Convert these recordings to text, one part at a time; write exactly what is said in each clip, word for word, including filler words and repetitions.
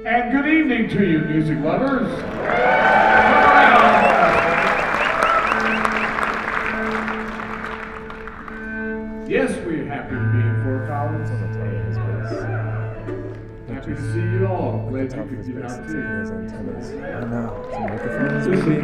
And good evening to you, music lovers. Yes, we're happy to be in Fort Collins. Happy to see you all. Glad you could get out too. I know. Some microphones. Listen,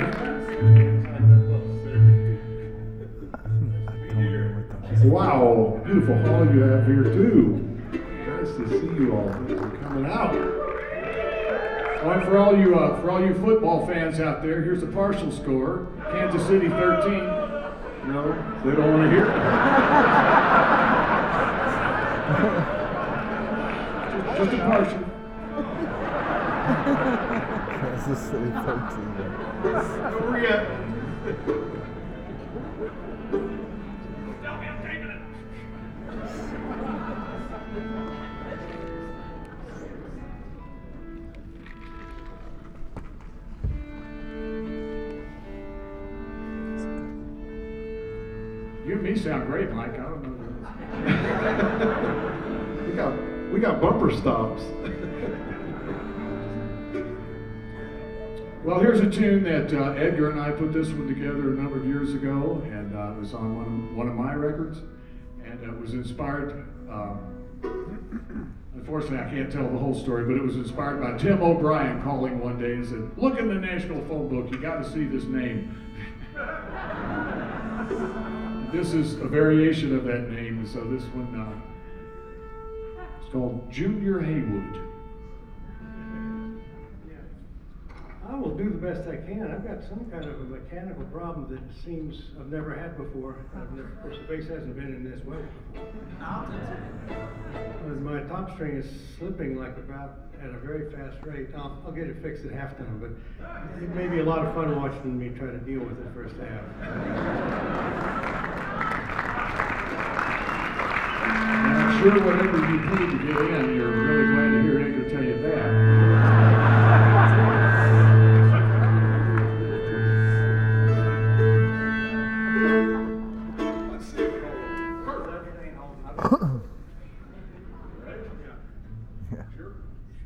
I don't know what that is. wow, beautiful hall you have here too. Nice to see you all. Thanks for coming out. Oh, and for all you uh, for all you football fans out there, here's the partial score: Kansas City thirteen. No, they don't want to hear it. Just a partial. Kansas City thirteen. Don't forget. You and me sound great, Mike. I don't know. we got we got bumper stops. Well, here's a tune that uh, Edgar and I put this one together a number of years ago, and uh, it was on one of, one of my records, and it was inspired. Um, unfortunately, I can't tell the whole story, but it was inspired by Tim O'Brien calling one day and said, "Look in the National Phone Book. You got to see this name." This is a variation of that name, and so this one, uh, it's called Junior Haywood. I will do the best I can. I've got some kind of a mechanical problem that seems I've never had before. I've never, of course, the bass hasn't been in this way before. And my top string is slipping like about at a very fast rate. I'll, I'll get it fixed at halftime, but it may be a lot of fun watching me try to deal with it first half. I'm sure whatever you need to get in, you're